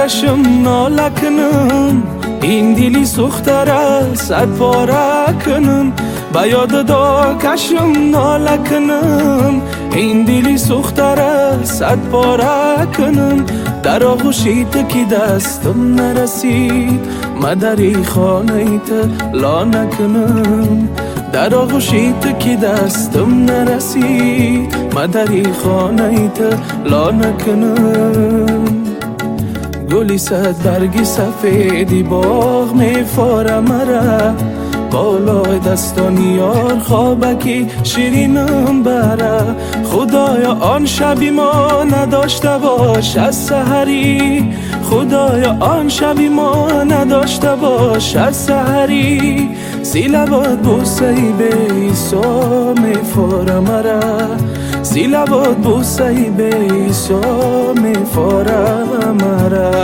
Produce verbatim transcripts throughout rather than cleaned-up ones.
یادشم نالکنم، این دلی سوختره صد پاره کنم. با یاد دا کشم نالکنم، این دلی سوختره صد پاره کنم. در آغوشیت که دستم نرسید، مدری خانه ایت لا نکنم. در آغوشیت که دستم نرسید، مدری خانه ایت لا نکنم. گلی صد برگی سفیدی باغ میفاره مرا، بالای دستان یار خوابکی شیرینم بره. خدایا آن شبی ما نداشته باش از سحری، خدایا آن شبی ما نداشته باش از سحری. زیلباد بوسه ای به ایسا میفاره مرا، زیلباد بوسه ای به ایسا میفاره مرا.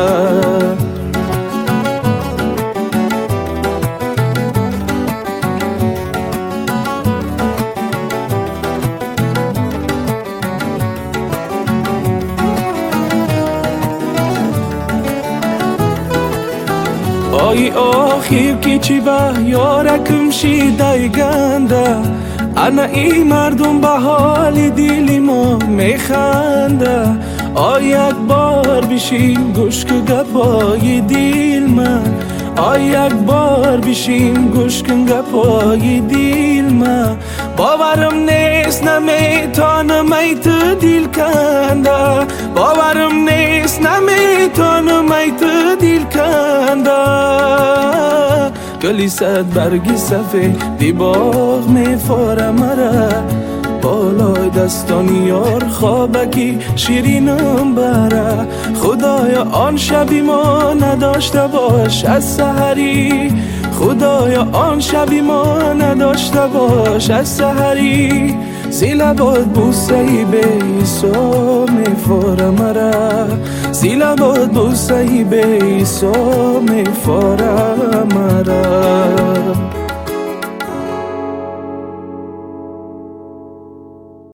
آی آخیر کی چی با یارکم شیده گنده، انا ای مردم به حال دیلی ما میخنده. آی یک بار بشین گوش که گپای دیل من، آی یک بار بشین گوش کن گپای دیل من. باورم نیست نمیتونم ایت دیل کنده، باورم نیست نمیتونم ایت دیل کنده. گلی صد برگی سفیدی باغ میفاره مرا، بالای دستان یار خوابکی شیرینم بره. خدایا آن شبی ما نداشته باش از سحری، خدایا آن شبی ما نداشته باش از سحری. زیلباد بوسه ای به ایسا میفاره مرا، زیلباد بوسه ای به ایسا میفاره مرا.